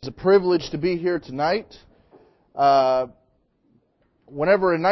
It's a privilege to be here tonight. Whenever in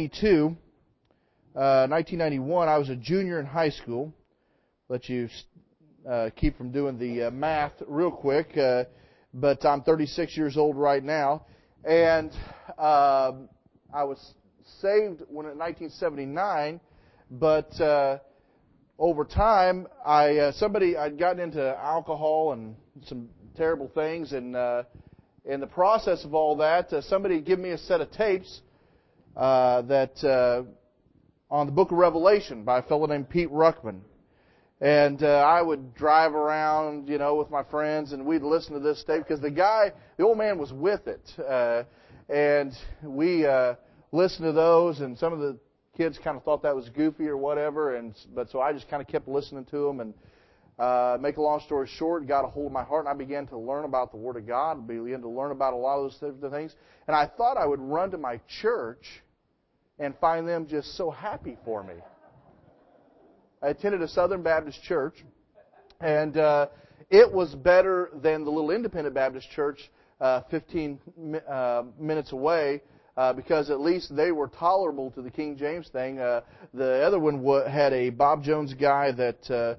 1991, I was a junior in high school. Let you keep from doing the math real quick, but I'm 36 years old right now, and I was saved in 1979, but over time, I'd gotten into alcohol and some terrible things, and in the process of all that, somebody gave me a set of tapes that on the Book of Revelation by a fellow named Pete Ruckman, and I would drive around, with my friends, and we'd listen to this tape because the old man was with it, and we listened to those, and some of the kids kind of thought that was goofy or whatever, but so I just kind of kept listening to them, and make a long story short, got a hold of my heart, and I began to learn about the Word of God, began to learn about a lot of those different things, and I thought I would run to my church and find them just so happy for me. I attended a Southern Baptist church, and it was better than the little independent Baptist church 15 minutes away, because at least they were tolerable to the King James thing. The other one had a Bob Jones guy that,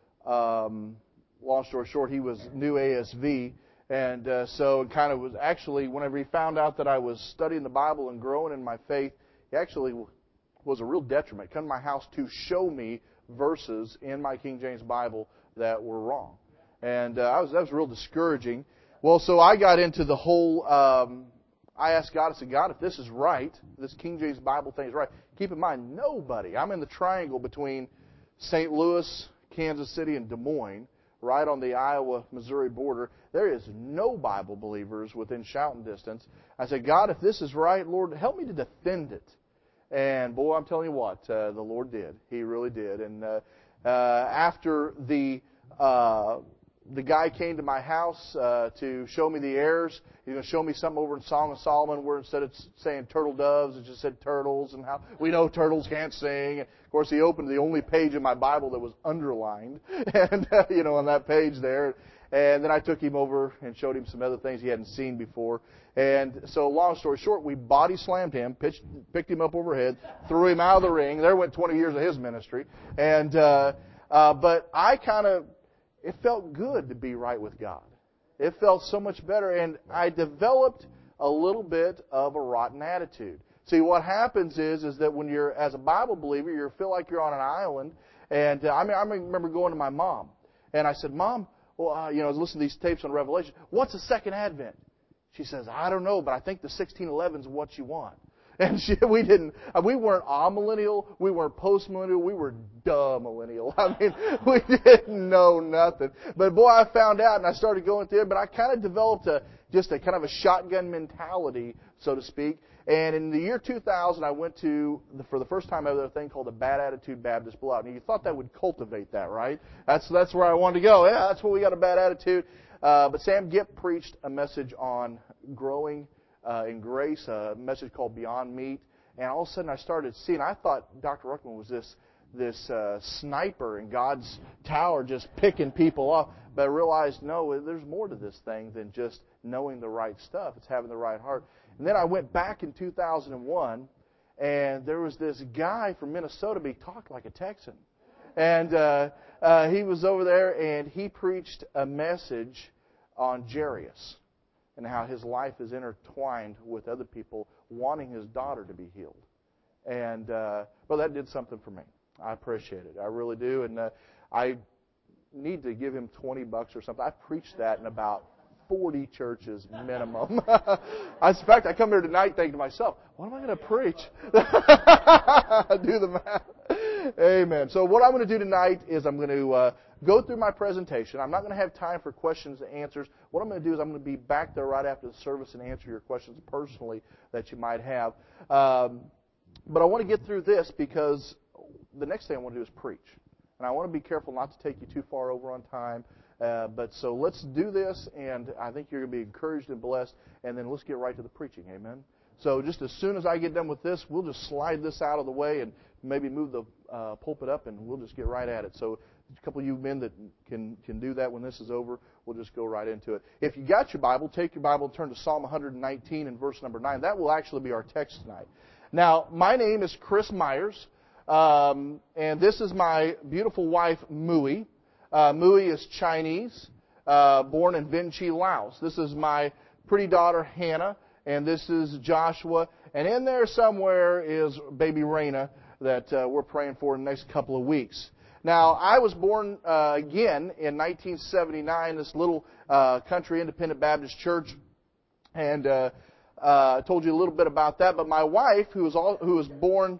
long story short, he was New ASV, and so it kind of was actually, whenever he found out that I was studying the Bible and growing in my faith, he actually was a real detriment. Come to my house to show me verses in my King James Bible that were wrong, and that was real discouraging. Well, so I got into the whole. I asked God, I said, God, if this is right, this King James Bible thing is right, keep in mind, I'm in the triangle between St. Louis, Kansas City, and Des Moines, right on the Iowa-Missouri border. There is no Bible believers within shouting distance. I said, God, if this is right, Lord, help me to defend it. And boy, I'm telling you what, the Lord did. He really did. And after the guy came to my house to show me the errors. He's going to show me something over in Song of Solomon where instead of saying turtle doves, it just said turtles, and how we know turtles can't sing. And of course, he opened the only page in my Bible that was underlined, and on that page there. And then I took him over and showed him some other things he hadn't seen before. And so, long story short, we body slammed him, picked him up overhead, threw him out of the ring. There went 20 years of his ministry. And but it felt good to be right with God. It felt so much better, and I developed a little bit of a rotten attitude. See, what happens is that when you're, as a Bible believer, you feel like you're on an island. And I remember going to my mom, and I said, Mom, well, I was listening to these tapes on Revelation. What's the second advent? She says, I don't know, but I think the 1611 is what you want. And we weren't amillennial, we weren't postmillennial, we were duh-millennial. I mean, we didn't know nothing. But boy, I found out, and I started going through it, but I kind of developed just a kind of a shotgun mentality, so to speak. And in the year 2000, I went for the first time ever, a thing called the Bad Attitude Baptist Blowout. And you thought that would cultivate that, right? That's where I wanted to go. Yeah, that's where we got a bad attitude. But Sam Gipp preached a message on growing in grace, a message called Beyond Meat, and all of a sudden I started seeing. I thought Dr. Ruckman was this sniper in God's tower, just picking people off. But I realized, no, there's more to this thing than just knowing the right stuff. It's having the right heart. And then I went back in 2001, and there was this guy from Minnesota, but he talked like a Texan, and he was over there, and he preached a message on Jairus, and how his life is intertwined with other people wanting his daughter to be healed. And, well, that did something for me. I appreciate it. I really do. And I need to give him $20 or something. I've preached that in about 40 churches minimum. In fact, I come here tonight thinking to myself, what am I going to preach? Do the math. Amen. So what I'm going to do tonight is I'm going to go through my presentation. I'm not going to have time for questions and answers. What I'm going to do is I'm going to be back there right after the service and answer your questions personally that you might have. But I want to get through this because the next thing I want to do is preach. And I want to be careful not to take you too far over on time. But so let's do this, and I think you're going to be encouraged and blessed. And then let's get right to the preaching. Amen. So just as soon as I get done with this, we'll just slide this out of the way and maybe move the pulpit up, and we'll just get right at it. So a couple of you men that can do that when this is over, we'll just go right into it. If you got your Bible, take your Bible and turn to Psalm 119 and verse number 9. That will actually be our text tonight. Now, my name is Chris Myers, and this is my beautiful wife, Mui. Mui is Chinese, born in Vientiane, Laos. This is my pretty daughter, Hannah, and this is Joshua. And in there somewhere is baby Raina that we're praying for in the next couple of weeks. Now, I was born again in 1979, this little country independent Baptist church, and I told you a little bit about that. But my wife, who was born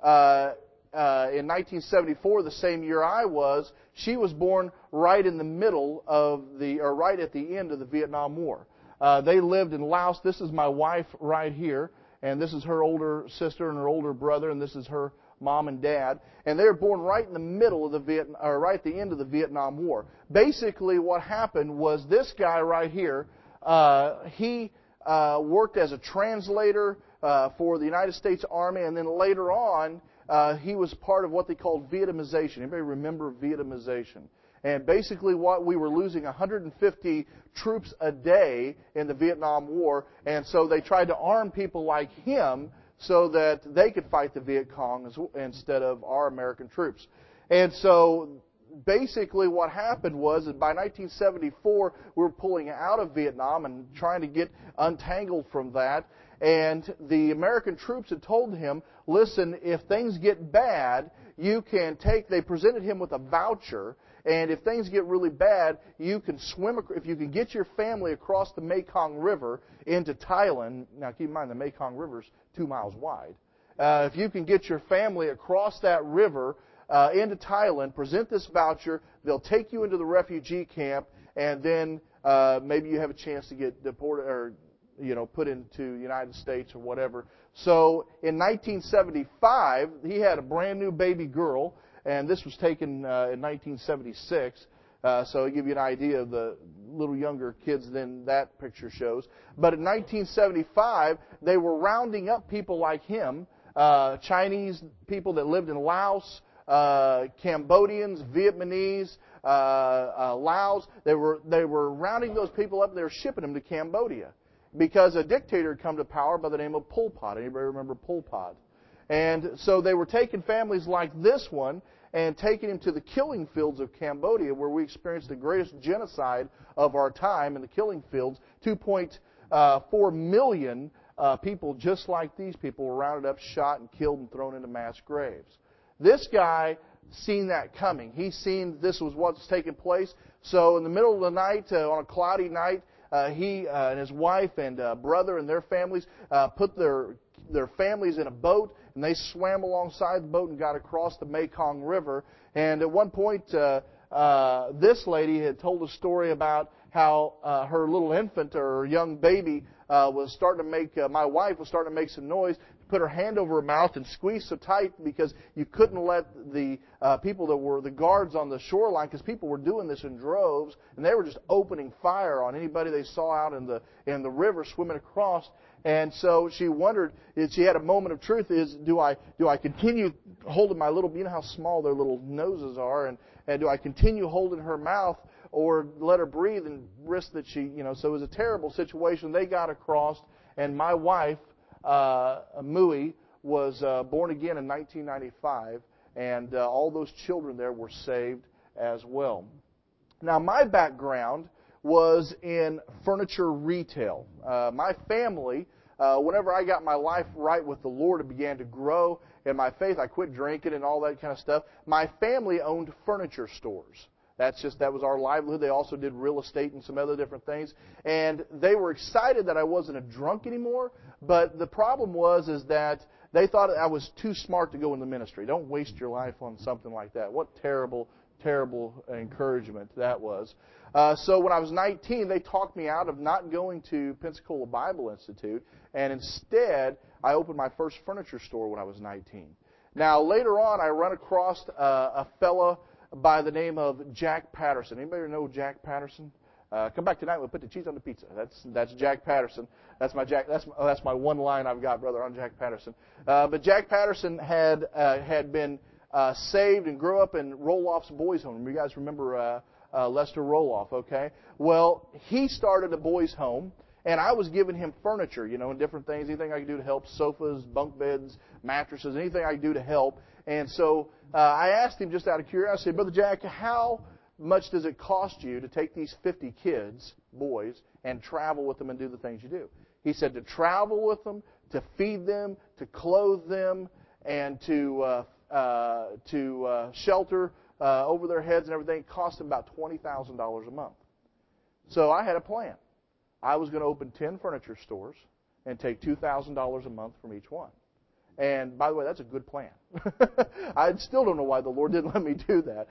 in 1974, the same year I was, she was born right in the middle of right at the end of the Vietnam War. They lived in Laos. This is my wife right here, and this is her older sister and her older brother, and this is her mom and dad, and they were born right in the middle of right at the end of the Vietnam War. Basically, what happened was this guy right here, he worked as a translator for the United States Army, and then later on, he was part of what they called Vietnamization. Anybody remember Vietnamization? And basically, what we were losing 150 troops a day in the Vietnam War, and so they tried to arm people like him so that they could fight the Viet Cong instead of our American troops. And so basically what happened was that by 1974, we were pulling out of Vietnam and trying to get untangled from that. And the American troops had told him, listen, if things get bad, you can they presented him with a voucher, and if things get really bad, you can swim, if you can get your family across the Mekong River into Thailand. Now keep in mind, the Mekong River's 2 miles wide. If you can get your family across that river into Thailand, present this voucher, they'll take you into the refugee camp, and then maybe you have a chance to get deported or put into the United States or whatever. So in 1975, he had a brand new baby girl, and this was taken in 1976. So I'll give you an idea of the little younger kids than that picture shows. But in 1975, they were rounding up people like him, Chinese people that lived in Laos, Cambodians, Vietnamese, Laos. They were rounding those people up and they were shipping them to Cambodia because a dictator had come to power by the name of Pol Pot. Anybody remember Pol Pot? And so they were taking families like this one and taking him to the killing fields of Cambodia, where we experienced the greatest genocide of our time in the killing fields. 2.4 million people just like these people were rounded up, shot, and killed and thrown into mass graves. This guy seen that coming. He seen this was what's taking place. So in the middle of the night, on a cloudy night, he and his wife and brother and their families put their families in a boat, and they swam alongside the boat and got across the Mekong River. And at one point, this lady had told a story about how her little infant or her young baby was starting to make, my wife was starting to make some noise, put her hand over her mouth and squeeze so tight because you couldn't let the people that were the guards on the shoreline, because people were doing this in droves, and they were just opening fire on anybody they saw out in the river swimming across. And so she wondered, she had a moment of truth, do I continue holding my little, you know how small their little noses are, and do I continue holding her mouth or let her breathe and risk that she, so it was a terrible situation. They got across, and my wife, Mui, was born again in 1995, and all those children there were saved as well. Now, my background was in furniture retail. My family, whenever I got my life right with the Lord and began to grow in my faith, I quit drinking and all that kind of stuff. My family owned furniture stores. That was our livelihood. They also did real estate and some other different things. And they were excited that I wasn't a drunk anymore. But the problem was that they thought I was too smart to go in the ministry. Don't waste your life on something like that. What terrible, terrible encouragement that was. So when I was 19, they talked me out of not going to Pensacola Bible Institute. And instead, I opened my first furniture store when I was 19. Now, later on, I run across a fellow by the name of Jack Patterson. Anybody know Jack Patterson? Come back tonight. We'll put the cheese on the pizza. That's Jack Patterson. That's my one line I've got, brother, on Jack Patterson. But Jack Patterson had been saved and grew up in Roloff's boys' home. You guys remember Lester Roloff, okay? Well, he started a boys' home, and I was giving him furniture, and different things, anything I could do to help, sofas, bunk beds, mattresses, anything I could do to help. And so I asked him just out of curiosity, Brother Jack, how much does it cost you to take these 50 kids, boys, and travel with them and do the things you do? He said to travel with them, to feed them, to clothe them, and to shelter over their heads and everything, it cost them about $20,000 a month. So I had a plan. I was going to open 10 furniture stores and take $2,000 a month from each one. And by the way, that's a good plan. I still don't know why the Lord didn't let me do that.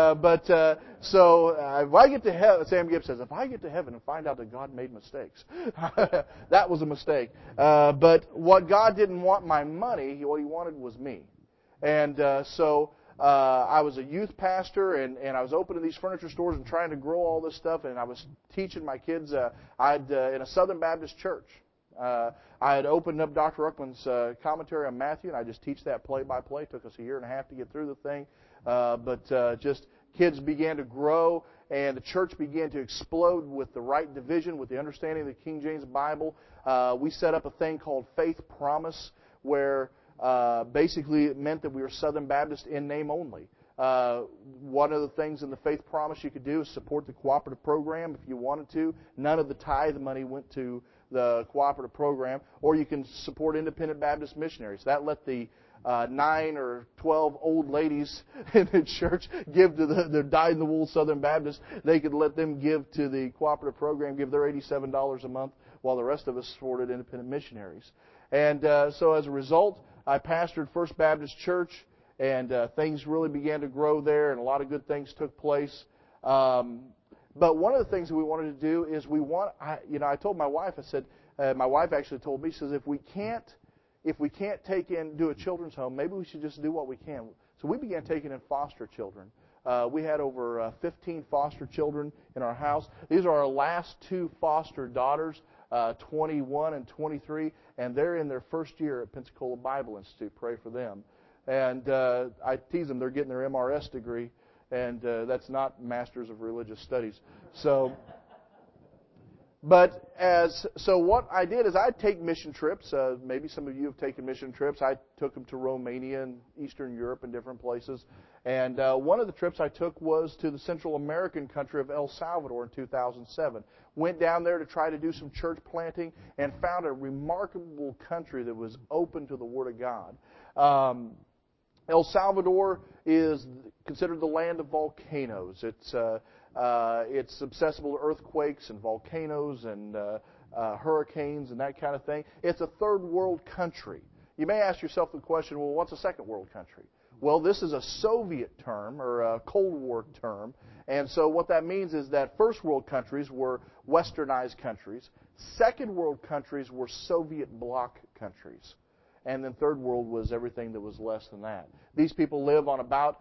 If I get to heaven, Sam Gibbs says, if I get to heaven and find out that God made mistakes, that was a mistake. But what God didn't want my money, what He wanted was me. And I was a youth pastor, and I was opening these furniture stores and trying to grow all this stuff, and I was teaching my kids. In a Southern Baptist church. I had opened up Dr. Ruckman's commentary on Matthew, and I just teach that play by play. It took us a year and a half to get through the thing. Just kids began to grow, and the church began to explode with the right division, with the understanding of the King James Bible. We set up a thing called Faith Promise, where basically it meant that we were Southern Baptist in name only. One of the things in the Faith Promise you could do is support the cooperative program if you wanted to. None of the tithe money went to the cooperative program, or you can support independent Baptist missionaries. That let the 9 or 12 old ladies in the church give to the dyed-in-the-wool Southern Baptists. They could let them give to the cooperative program, give their $87 a month, while the rest of us supported independent missionaries. And so as a result, I pastored First Baptist Church, and things really began to grow there, and a lot of good things took place. But one of the things that we wanted to do is I told my wife, I said, my wife actually told me, she says, if we can't do a children's home, maybe we should just do what we can. So we began taking in foster children. We had over 15 foster children in our house. These are our last 2 foster daughters, 21 and 23, and they're in their first year at Pensacola Bible Institute. Pray for them. And I tease them, they're getting their MRS degree. And that's not Masters of Religious Studies. So what I did is I'd take mission trips. Maybe some of you have taken mission trips. I took them to Romania and Eastern Europe and different places. And one of the trips I took was to the Central American country of El Salvador in 2007. Went down there to try to do some church planting and found a remarkable country that was open to the Word of God. El Salvador is considered the land of volcanoes. It's susceptible to earthquakes and volcanoes and hurricanes and that kind of thing. It's a third world country. You may ask yourself the question, well, what's a second world country? Well, this is a Soviet term or a Cold War term. And so what that means is that first world countries were westernized countries. Second world countries were Soviet bloc countries. And then third world was everything that was less than that. These people live on about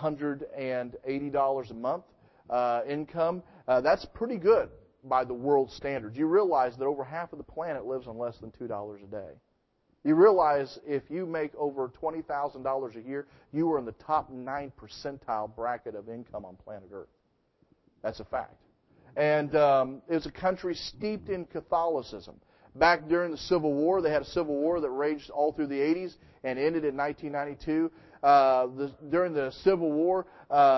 $180 a month income. That's pretty good by the world standards. You realize that over half of the planet lives on less than $2 a day. You realize if you make over $20,000 a year, you are in the top 9 percentile bracket of income on planet Earth. That's a fact. And it's a country steeped in Catholicism. Back during the Civil War, they had a civil war that raged all through the 80s and ended in 1992. During the Civil War,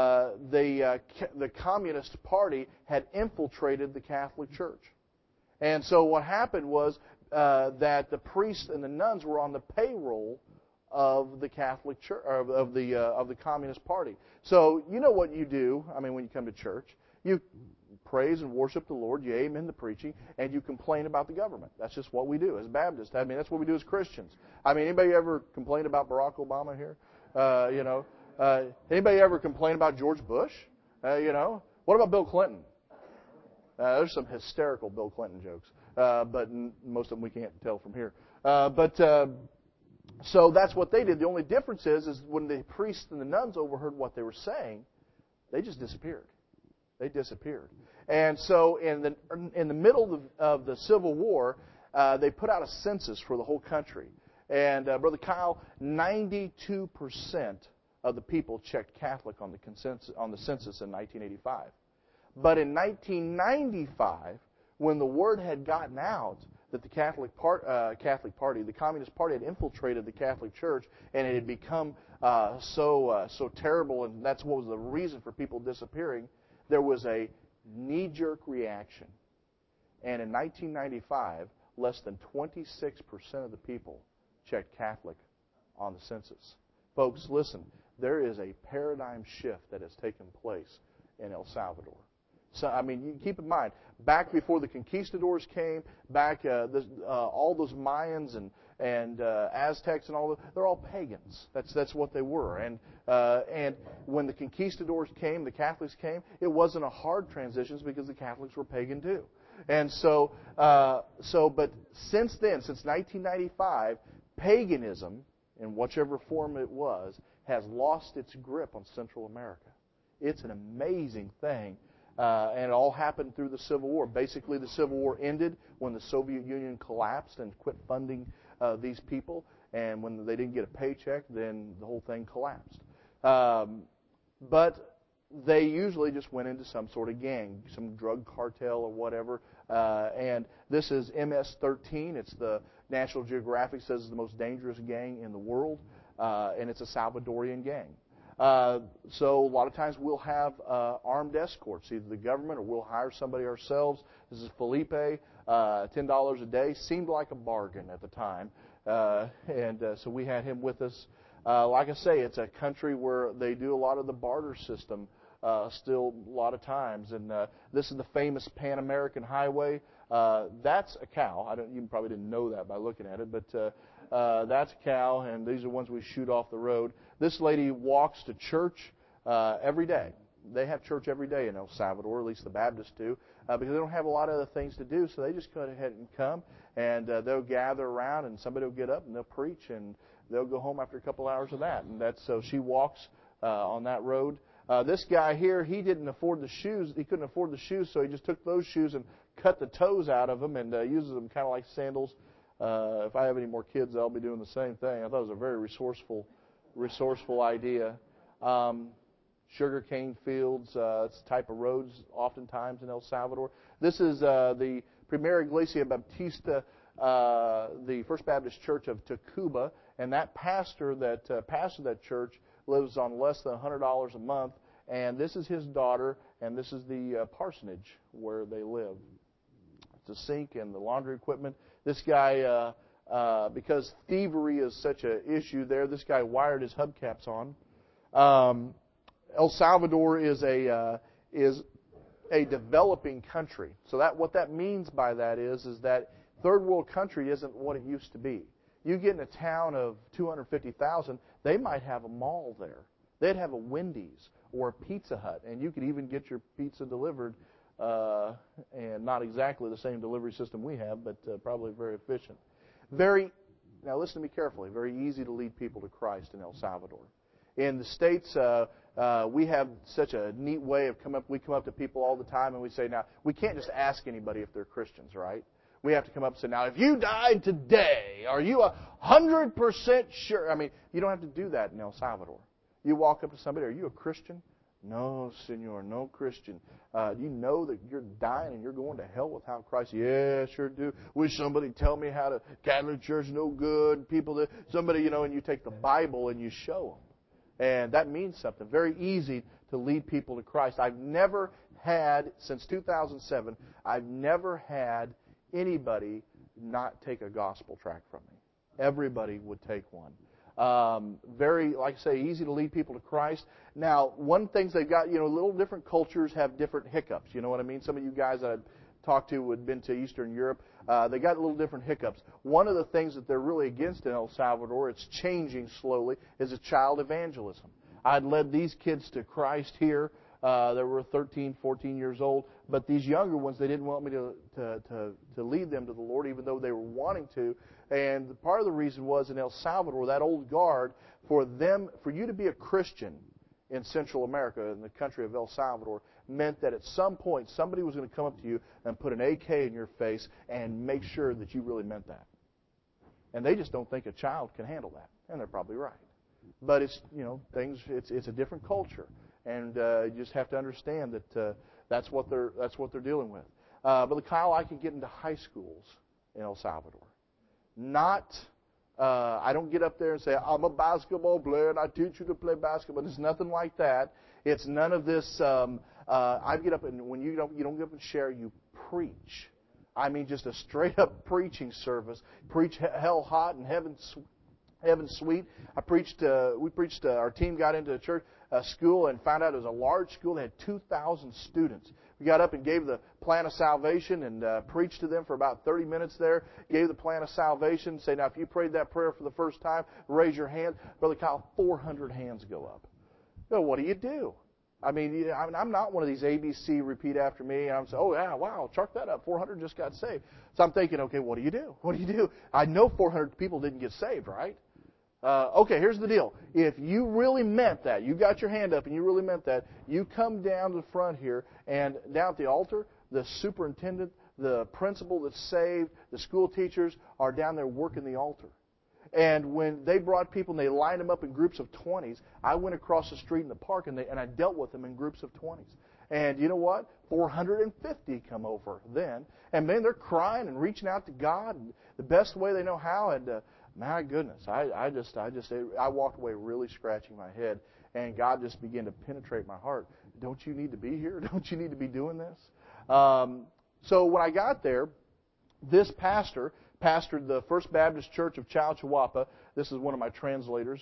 the Communist Party had infiltrated the Catholic Church. And so what happened was that the priests and the nuns were on the payroll of the Catholic Church, of the Communist Party. So you know what you do, when you come to church. You praise and worship the Lord, you amen the preaching, and you complain about the government. That's just what we do as Baptists. That's what we do as Christians. Anybody ever complain about Barack Obama here? Anybody ever complain about George Bush? What about Bill Clinton? There's some hysterical Bill Clinton jokes, but most of them we can't tell from here. So that's what they did. The only difference is when the priests and the nuns overheard what they were saying, they just disappeared. They disappeared. And so in the middle of the Civil War, they put out a census for the whole country. And Brother Kyle, 92% of the people checked Catholic on the census in 1985. But in 1995, when the word had gotten out that the Catholic Party, the Communist Party, had infiltrated the Catholic Church, and it had become so terrible, and that's what was the reason for people disappearing, there was a knee-jerk reaction. And in 1995, less than 26% of the people checked Catholic on the census. Folks, listen, there is a paradigm shift that has taken place in El Salvador. So, I mean, you keep in mind, back before the conquistadors came, back all those Mayans and Aztecs and all they're all pagans. That's what they were. And when the conquistadors came, the Catholics came, it wasn't a hard transition because the Catholics were pagan too. And but since then, since 1995, paganism, in whichever form it was, has lost its grip on Central America. It's an amazing thing. And it all happened through the Civil War. Basically, the Civil War ended when the Soviet Union collapsed and quit funding these people. And when they didn't get a paycheck, then the whole thing collapsed. But they usually just went into some sort of gang, some drug cartel or whatever. And this is MS-13. It's the National Geographic says it's the most dangerous gang in the world. And it's a Salvadorian gang. So a lot of times we'll have armed escorts, either the government or we'll hire somebody ourselves. This is Felipe, $10 a day. Seemed like a bargain at the time. So we had him with us. Like I say, it's a country where they do a lot of the barter system still a lot of times. And this is the famous Pan American Highway. That's a cow. You probably didn't know that by looking at it, but that's a cow, and these are ones we shoot off the road. This lady walks to church every day. They have church every day in El Salvador, at least the Baptists do, because they don't have a lot of other things to do, so they just go ahead and come, and they'll gather around, and somebody will get up, and they'll preach, and they'll go home after a couple hours of that. And so she walks on that road. This guy here, he didn't afford the shoes. He couldn't afford the shoes, so he just took those shoes and cut the toes out of them and uses them kind of like sandals. If I have any more kids, I'll be doing the same thing. I thought it was a very resourceful idea. Sugarcane fields, it's a type of roads oftentimes in El Salvador. This is the Primera Iglesia Baptista, the First Baptist Church of Tacuba, and that pastor that church lives on less than $100 a month, and this is his daughter, and this is the parsonage where they live. The sink and the laundry equipment. This guy, because thievery is such an issue there, this guy wired his hubcaps on. El Salvador is a developing country. So what that means by that is that third world country isn't what it used to be. You get in a town of 250,000, they might have a mall there. They'd have a Wendy's or a Pizza Hut, and you could even get your pizza delivered. And not exactly the same delivery system we have, but probably very efficient. Now listen to me carefully, very easy to lead people to Christ in El Salvador. In the States, we have such a neat way of we come up to people all the time and we say, now, we can't just ask anybody if they're Christians, right? We have to come up and say, now, if you died today, are you 100% sure? I mean, you don't have to do that in El Salvador. You walk up to somebody, are you a Christian? No, senor, no Christian. You know that you're dying and you're going to hell without Christ? Yeah, sure do. Wish somebody tell me how to, Catholic Church no good, somebody, and you take the Bible and you show them. And that means something. Very easy to lead people to Christ. I've never had, since 2007, I've never had anybody not take a gospel tract from me. Everybody would take one. Very, like I say, easy to lead people to Christ. Now, one thing they've got, little different cultures have different hiccups. You know what I mean? Some of you guys that I've talked to who had been to Eastern Europe, they got little different hiccups. One of the things that they're really against in El Salvador, it's changing slowly, is a child evangelism. I'd led these kids to Christ here. They were 13, 14 years old. But these younger ones, they didn't want me to lead them to the Lord, even though they were wanting to. And part of the reason was in El Salvador, that old guard, for you to be a Christian in Central America, in the country of El Salvador, meant that at some point somebody was going to come up to you and put an AK in your face and make sure that you really meant that. And they just don't think a child can handle that. And they're probably right. But it's, things. It's a different culture, and you just have to understand that that's what they're dealing with. Brother Kyle, I could get into high schools in El Salvador. I don't get up there and say, I'm a basketball player and I teach you to play basketball. There's nothing like that. It's none of this. I get up, and when you don't get up and share, you preach. I mean, just a straight up preaching service. Preach hell hot and heaven sweet. Our team got into a church school and found out it was a large school. They had 2,000 students. We got up and gave the plan of salvation and preached to them for about 30 minutes there. Gave the plan of salvation. Say, now, if you prayed that prayer for the first time, raise your hand. Brother Kyle, 400 hands go up. Well, what do you do? I mean, I'm not one of these ABC repeat after me. And I'm saying, oh, yeah, wow, chalk that up. 400 just got saved. So I'm thinking, okay, what do you do? What do you do? I know 400 people didn't get saved, right? Okay, here's the deal. If you really meant that, you got your hand up and you really meant that, you come down to the front here, and down at the altar, the superintendent, the principal that's saved, the school teachers are down there working the altar. And when they brought people and they lined them up in groups of 20s, I went across the street in the park and I dealt with them in groups of 20s. And you know what? 450 come over then. And man, they're crying and reaching out to God the best way they know how. And my goodness, I walked away really scratching my head. And God just began to penetrate my heart. Don't you need to be here? Don't you need to be doing this? So when I got there, this pastor pastored the First Baptist Church of Chalchihuahua. This is one of my translators.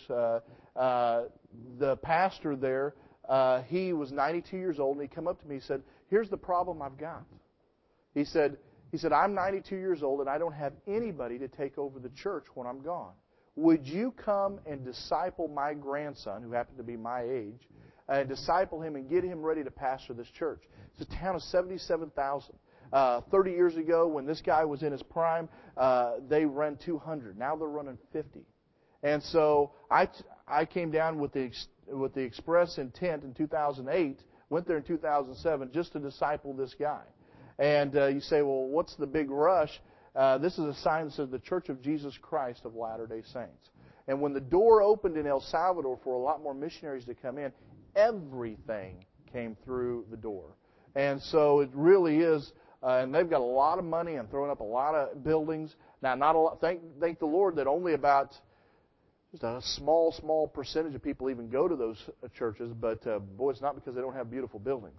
The pastor there, he was 92 years old, and he came up to me and said, here's the problem I've got. He said, I'm 92 years old, and I don't have anybody to take over the church when I'm gone. Would you come and disciple my grandson, who happened to be my age, and disciple him and get him ready to pastor this church? It's a town of 77,000. 30 years ago, when this guy was in his prime, they ran 200. Now they're running 50. And so I came down with the express intent in 2008, went there in 2007 just to disciple this guy. And you say, well, what's the big rush? This is a sign that says the Church of Jesus Christ of Latter-day Saints. And when the door opened in El Salvador for a lot more missionaries to come in, everything came through the door. And so it really is. And they've got a lot of money and throwing up a lot of buildings. Now, not a lot. Thank the Lord that only about just a small percentage of people even go to those churches. But boy, it's not because they don't have beautiful buildings.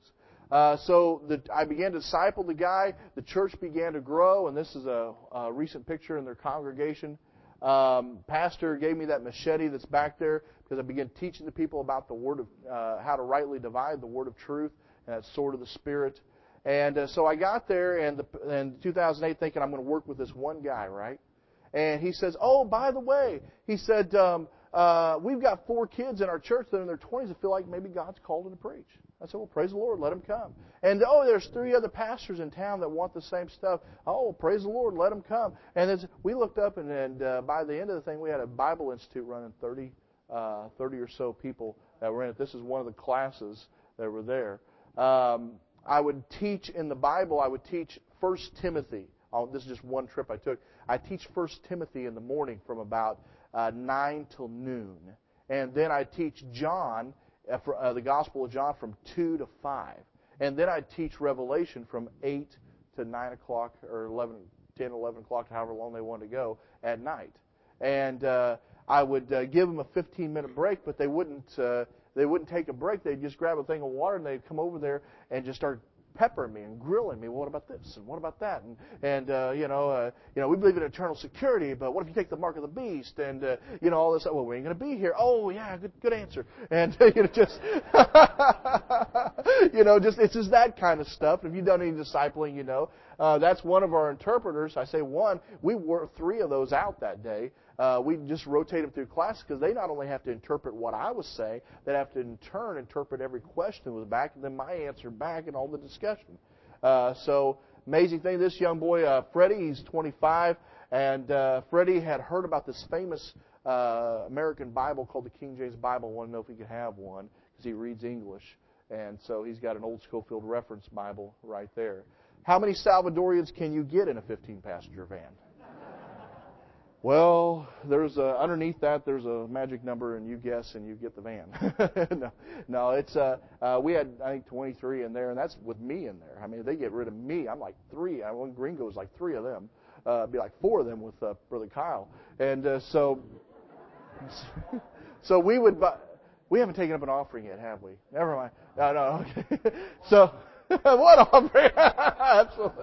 I began to disciple the guy. The church began to grow, and this is a recent picture in their congregation. Pastor gave me that machete that's back there because I began teaching the people about the word of how to rightly divide the word of truth and that sword of the Spirit. And so I got there in 2008 thinking I'm going to work with this one guy, right? And he says, oh, by the way, he said, we've got 4 kids in our church that are in their 20s that feel like maybe God's called them to preach. I said, well, praise the Lord, let them come. And, there's 3 other pastors in town that want the same stuff. Oh, praise the Lord, let them come. And we looked up, and by the end of the thing, we had a Bible Institute running 30 or so people that were in it. This is one of the classes that were there. I would teach in the Bible, I would teach 1 Timothy. This is just one trip I took. I teach 1 Timothy in the morning from about 9 till noon. And then I teach John, the Gospel of John, from 2 to 5. And then I teach Revelation from 8 to 9 o'clock or 10, 11 o'clock, however long they wanted to go, at night. And I would give them a 15-minute break, but they wouldn't take a break. They'd just grab a thing of water and they'd come over there and just start peppering me and grilling me. Well, what about this and what about that? And we believe in eternal security, but what if you take the mark of the beast and all this? Well, we ain't going to be here. Oh yeah, good answer. And just it's just that kind of stuff. If you've done any discipling, that's one of our interpreters. I say one. We wore 3 of those out that day. We just rotate them through class because they not only have to interpret what I was saying, they have to in turn interpret every question that was back and then my answer back and all the discussion. So amazing thing. This young boy, Freddie, he's 25, and Freddie had heard about this famous American Bible called the King James Bible. Wanted to know if he could have one because he reads English, and so he's got an old Schofield Reference Bible right there. How many Salvadorians can you get in a 15-passenger van? Well, there's underneath that there's a magic number, and you guess, and you get the van. No, it's we had I think 23 in there, and that's with me in there. I mean, if they get rid of me, I'm like 3. I want Gringo's like 3 of them. It'd be like 4 of them with Brother Kyle, and so we would. We haven't taken up an offering yet, have we? Never mind. No. Okay. So what offering? Absolutely.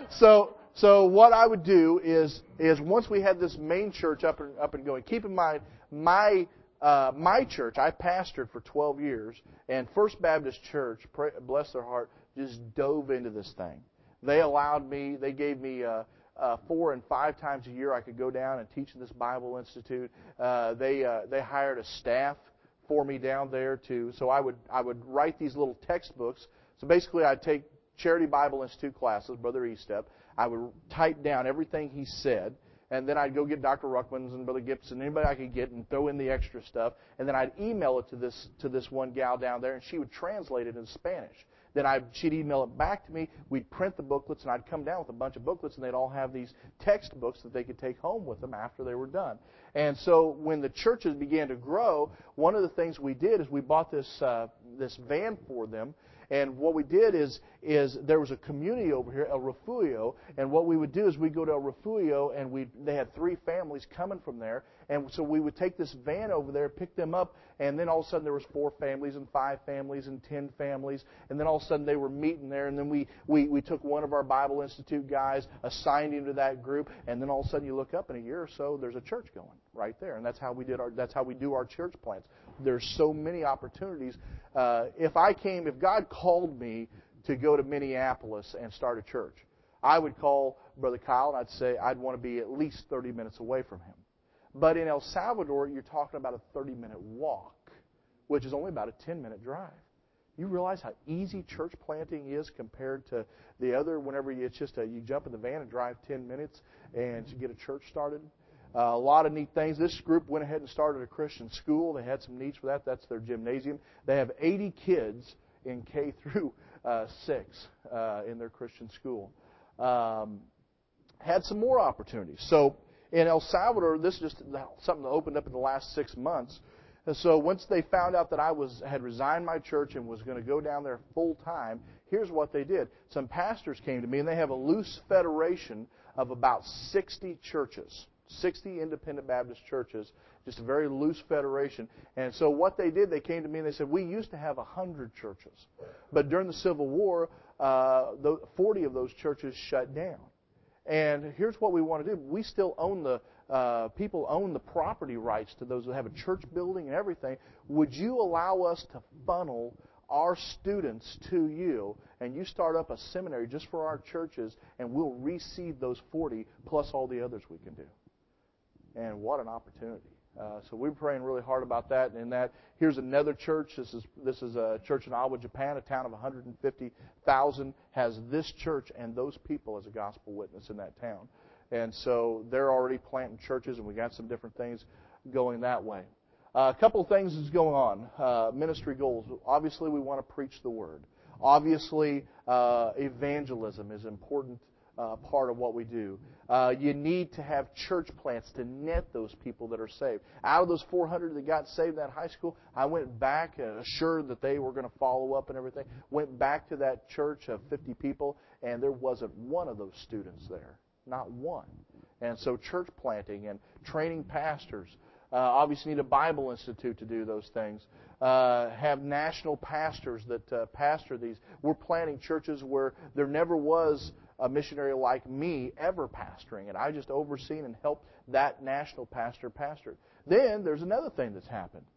So what I would do is once we had this main church up and going. Keep in mind my church. I pastored for 12 years, and First Baptist Church, bless their heart, just dove into this thing. They allowed me. They gave me 4 and 5 times a year I could go down and teach in this Bible Institute. They hired a staff for me down there too. So I would write these little textbooks. So basically, I'd take Charity Bible Institute classes, Brother Estep. I would type down everything he said, and then I'd go get Dr. Ruckman's and Brother Gibson, anybody I could get, and throw in the extra stuff. And then I'd email it to this one gal down there, and she would translate it in Spanish. Then she'd email it back to me. We'd print the booklets, and I'd come down with a bunch of booklets, and they'd all have these textbooks that they could take home with them after they were done. And so when the churches began to grow, one of the things we did is we bought this van for them. And what we did is there was a community over here, El Refugio, and what we would do is we'd go to El Refugio, and they had 3 families coming from there, and so we would take this van over there, pick them up, and then all of a sudden there was 4 families and 5 families and 10 families, and then all of a sudden they were meeting there, and then we took one of our Bible Institute guys, assigned him to that group, and then all of a sudden you look up in a year or so, there's a church going right there, and that's how we do our church plants. There's so many opportunities. If God called me to go to Minneapolis and start a church, I would call Brother Kyle and I'd say I'd want to be at least 30 minutes away from him. But in El Salvador, you're talking about a 30-minute walk, which is only about a 10-minute drive. You realize how easy church planting is compared to the other. Whenever it's just you jump in the van and drive 10 minutes and you get a church started. A lot of neat things. This group went ahead and started a Christian school. They had some needs for that. That's their gymnasium. They have 80 kids in K through 6 in their Christian school. Had some more opportunities. So in El Salvador, this is just something that opened up in the last 6 months. And so once they found out that I had resigned my church and was going to go down there full time, here's what they did. Some pastors came to me, and they have a loose federation of about 60 churches. 60 independent Baptist churches, just a very loose federation. And so what they did, they came to me and they said, we used to have 100 churches. But during the Civil War, 40 of those churches shut down. And here's what we want to do. We still own people own the property rights to those that have a church building and everything. Would you allow us to funnel our students to you, and you start up a seminary just for our churches, and we'll reseed those 40 plus all the others we can do? And what an opportunity. So we're praying really hard about that. And here's another church. This is a church in Awa, Japan, a town of 150,000, has this church and those people as a gospel witness in that town. And so they're already planting churches, and we got some different things going that way. A couple of things is going on. Ministry goals. Obviously, we want to preach the word. Obviously, evangelism is an important part of what we do. You need to have church plants to net those people that are saved. Out of those 400 that got saved in that high school, I went back assured that they were going to follow up and everything. Went back to that church of 50 people, and there wasn't one of those students there. Not one. And so church planting and training pastors. Obviously need a Bible Institute to do those things. Have national pastors that pastor these. We're planting churches where there never was a missionary like me ever pastoring, and I just overseen and helped that national pastor pastor. Then there's another thing that's happened.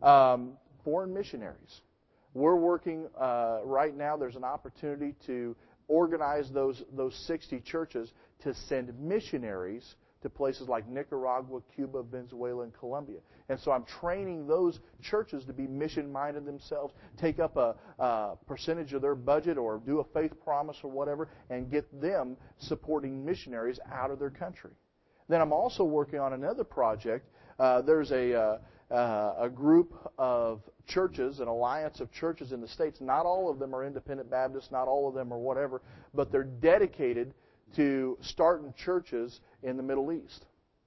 Foreign missionaries. We're working right now. There's an opportunity to organize those 60 churches to send missionaries to places like Nicaragua, Cuba, Venezuela, and Colombia. And so I'm training those churches to be mission-minded themselves, take up a percentage of their budget or do a faith promise or whatever, and get them supporting missionaries out of their country. Then I'm also working on another project. There's a group of churches, an alliance of churches in the States. Not all of them are independent Baptists, not all of them are whatever, but they're dedicated to starting churches in the Middle East.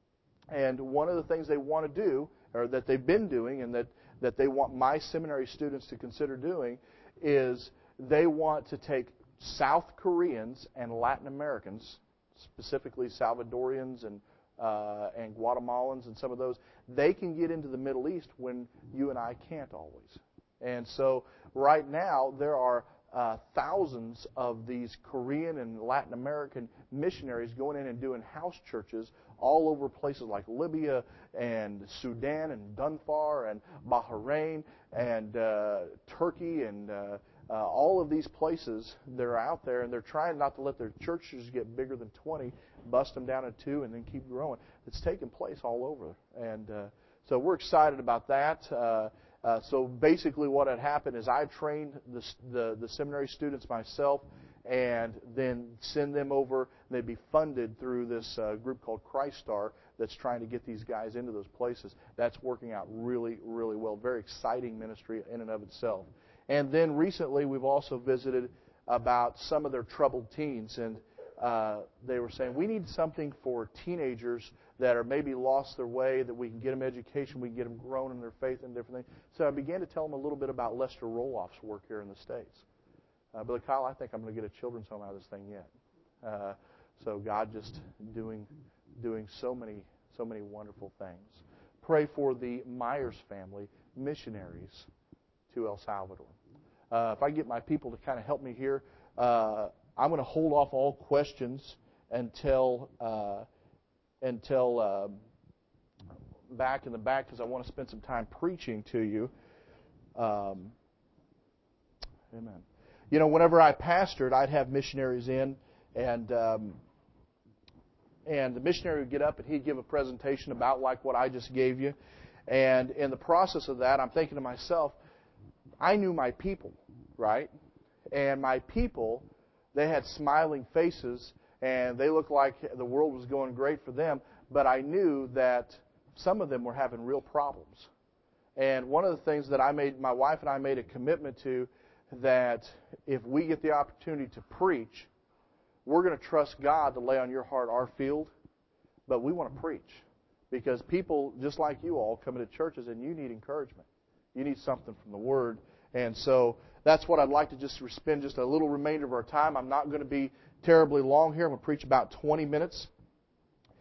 And one of the things they want to do, or that they've been doing, and that they want my seminary students to consider doing, is they want to take South Koreans and Latin Americans, specifically Salvadorians and Guatemalans and some of those. They can get into the Middle East when you and I can't always. And so right now there are thousands of these Korean and Latin American missionaries going in and doing house churches all over places like Libya and Sudan and Dunfar and Bahrain and Turkey and all of these places that are out there, and they're trying not to let their churches get bigger than 20, bust them down to 2, and then keep growing. It's taking place all over. And so we're excited about that. So basically what had happened is I trained the seminary students myself and then send them over. They'd be funded through this group called Christ Star that's trying to get these guys into those places. That's working out really, really well. Very exciting ministry in and of itself. And then recently we've also visited about some of their troubled teens, and they were saying, we need something for teenagers that are maybe lost their way, that we can get them education, we can get them grown in their faith and different things. So I began to tell them a little bit about Lester Roloff's work here in the States. Brother Kyle, I think I'm going to get a children's home out of this thing yet. So God just doing so many wonderful things. Pray for the Myers family, missionaries to El Salvador. If I get my people to kind of help me here, I'm going to hold off all questions until back in the back, because I want to spend some time preaching to you. Amen. You know, whenever I pastored, I'd have missionaries in, and the missionary would get up and he'd give a presentation about like what I just gave you. And in the process of that, I'm thinking to myself, I knew my people, right? And my people, they had smiling faces, and they looked like the world was going great for them, but I knew that some of them were having real problems. And one of the things that my wife and I made a commitment to, that if we get the opportunity to preach, we're going to trust God to lay on your heart our field, but we want to preach. Because people, just like you all, come into churches and you need encouragement. You need something from the Word. And so that's what I'd like to just spend just a little remainder of our time. I'm not going to be terribly long here. I'm going to preach about 20 minutes.